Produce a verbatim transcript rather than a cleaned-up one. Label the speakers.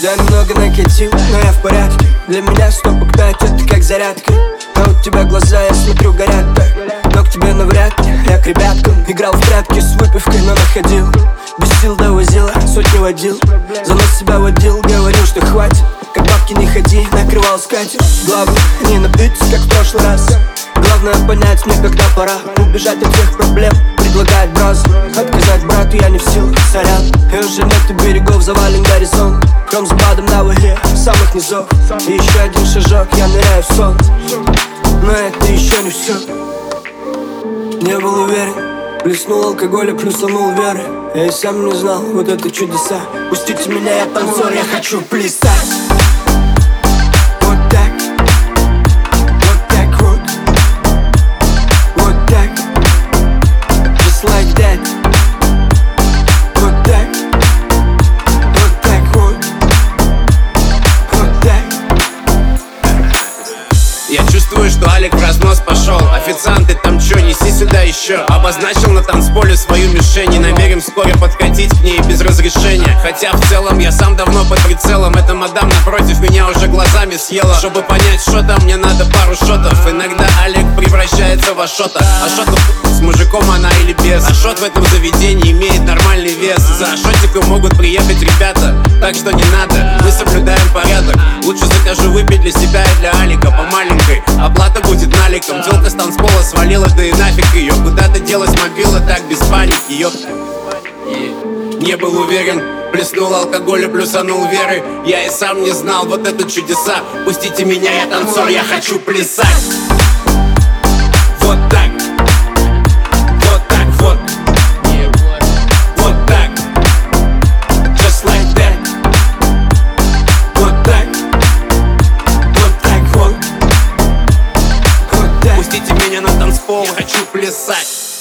Speaker 1: Я немного накатил, но я в порядке. Для меня стопок пять, это как зарядка. А у тебя глаза, я смотрю, горят так. Но к тебе навряд ли, я к ребяткам. Играл в прятки с выпивкой, но находил. Без сил довозила, сотни водил. За нос себя водил, говорил, что хватит. Как бабки не ходи, накрывал скатерть. Главное, не напиться, как в прошлый раз. Главное понять мне, когда пора убежать от всех проблем, предлагать бразу. Отказать брату я не в силах, сорян. И уже нет и берегов, завален горизонт. Кром с бадом на воде, самых низов. И еще один шажок, я ныряю в сон. Но это еще не все. Не был уверен, плеснул алкоголя, плюсанул веры. Я и сам не знал, вот это чудеса. Пустите меня, я танцор, я хочу плясать. Вот так, вот так вот, вот так, just like that. Вот так, вот так вот, вот так.
Speaker 2: Я чувствую, что Алик в разнос пошел. Официант, ты там чё, неси сюда еще. Обозначил на танцполе свою мишень. И намерен вскоре подкатить к ней без разрешения. Хотя в целом я сам давно под прицелом. Эта мадам напротив меня уже глазами съела. Чтобы понять, что там, мне надо пару шотов. Иногда Алик превращается в Ашота. Ашота с мужиком она или без. Ашот в этом заведении имеет нормальный вес. За Ашотиком могут приехать ребята, так что не надо, мы соблюдаем порядок. Лучше закажу выпить для себя и для Алика по маленькой. Оплата будет наликом. Тёлка с танцпола свалила, да и нафиг ее. Куда-то делась мобила, так без паники, ёпта. Не был уверен, плеснул алкоголя, плюсанул веры. Я и сам не знал, вот это чудеса. Пустите меня, я танцор, я хочу плясать. Вот так, вот так вот, вот так, just like that.
Speaker 1: Вот так, вот так вот, вот так.
Speaker 2: Пустите меня на танцпол, я хочу плясать.